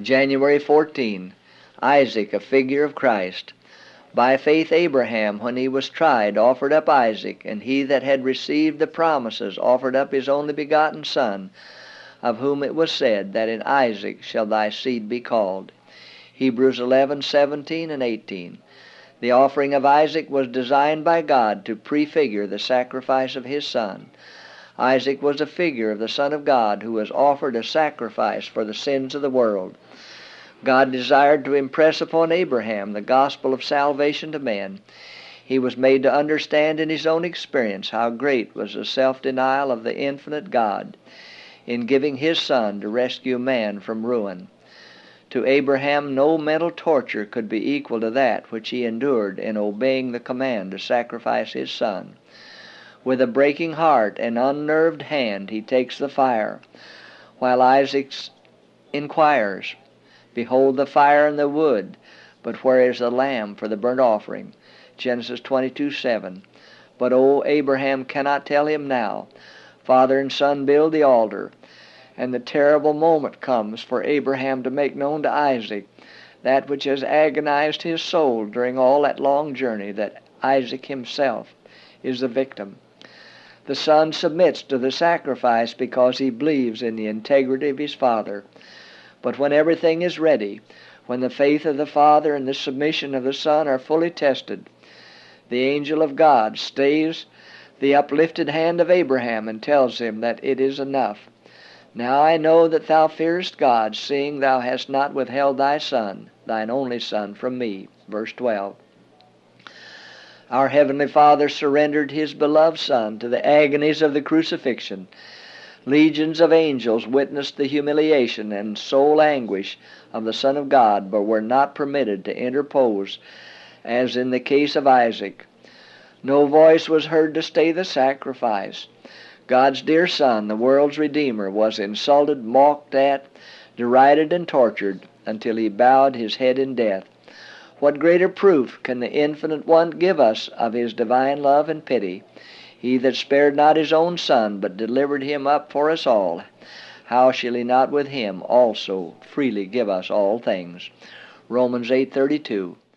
January 14. Isaac, a figure of Christ. By faith Abraham, when he was tried, offered up Isaac, and he that had received the promises offered up his only begotten son, of whom it was said, that in Isaac shall thy seed be called. Hebrews 11:17 and 18. The offering of Isaac was designed by God to prefigure the sacrifice of his son. Isaac was a figure of the Son of God who was offered a sacrifice for the sins of the world. God desired to impress upon Abraham the gospel of salvation to men. He was made to understand in his own experience how great was the self-denial of the infinite God in giving his Son to rescue man from ruin. To Abraham no mental torture could be equal to that which he endured in obeying the command to sacrifice his son. With a breaking heart and unnerved hand he takes the fire, while Isaac inquires, "Behold the fire and the wood, but where is the lamb for the burnt offering?" Genesis 22:7. But Abraham cannot tell him now. Father and son build the altar, and the terrible moment comes for Abraham to make known to Isaac that which has agonized his soul during all that long journey, that Isaac himself is the victim. The son submits to the sacrifice because he believes in the integrity of his father. But when everything is ready, when the faith of the father and the submission of the son are fully tested, the angel of God stays the uplifted hand of Abraham and tells him that it is enough. "Now I know that thou fearest God, seeing thou hast not withheld thy son, thine only son, from me." Verse 12. Our Heavenly Father surrendered His beloved Son to the agonies of the crucifixion. Legions of angels witnessed the humiliation and soul anguish of the Son of God, but were not permitted to interpose, as in the case of Isaac. No voice was heard to stay the sacrifice. God's dear Son, the world's Redeemer, was insulted, mocked at, derided, and tortured until He bowed His head in death. What greater proof can the Infinite One give us of His divine love and pity? He that spared not His own Son, but delivered Him up for us all, how shall He not with Him also freely give us all things? Romans 8:32.